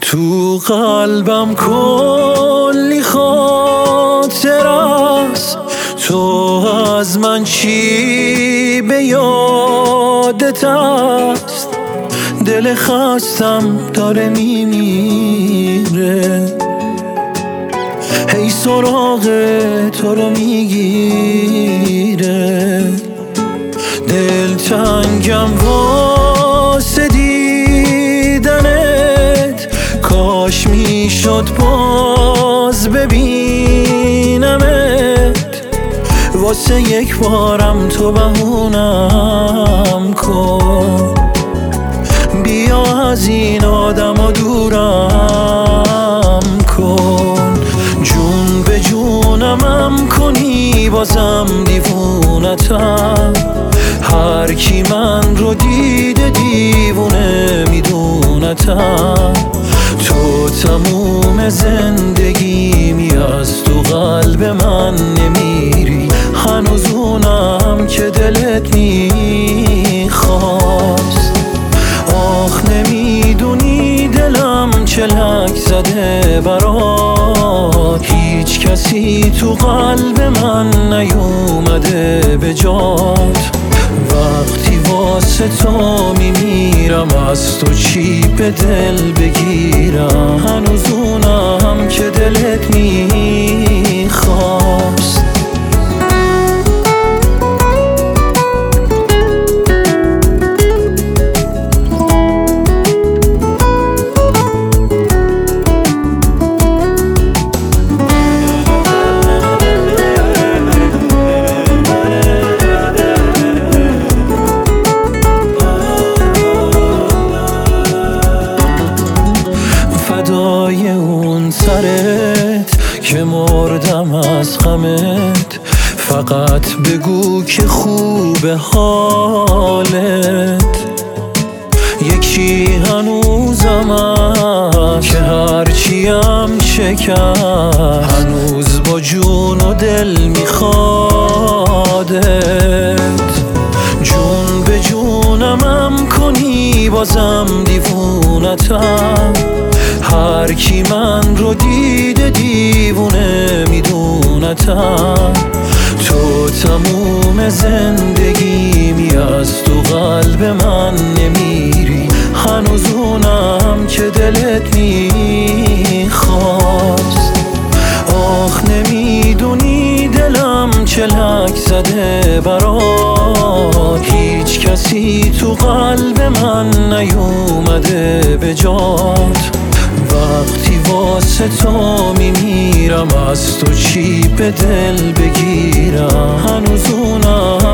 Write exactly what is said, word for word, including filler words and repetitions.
تو قلبم کلی خاطر است، تو از من چی به یادت است؟ دل خستم داره میمیره، هی سراغ تو رو میگیره. دل تنگم واسه دیدنت، کاش میشد باز ببینمت. واسه یک بارم تو بهونم کن، بیا از این آدم و دورم کن. جون به جونمم کنی بازم دیوونتم، هر کی من رو دیده دیوونه میدونتم. تو تموم زندگیمی از تو قلب من نمیری، هنوز اونم که دلت میخواست. آخ نمیدونی دلم چلک زده برات، هیچ کسی تو قلب من نیومده به جات. وقتی واسه تو میمیرم از تو چی به دل بگیرم، هنوز اونم که دلت میخواست. فدای اون سرت که مردم از غمت، فقط بگو که خوب حالت. یکی هنوزم هست که هرچیم شکست، هنوز با جون و دل میخوادت. جون به جونمم کنی بازم دیوونتم، هر کی من رو دیده دیوونه میدونتم. تو تموم زندگیمی از تو قلب من نمیری، هنوز اونم که دلت میخواست. آخ نمیدونی دلم چلک زده برات، هیچ کسی تو قلب من نیومده به جات. وقتی واسه تو میمیرم از تو چی به دل بگیرم، هنوز اونم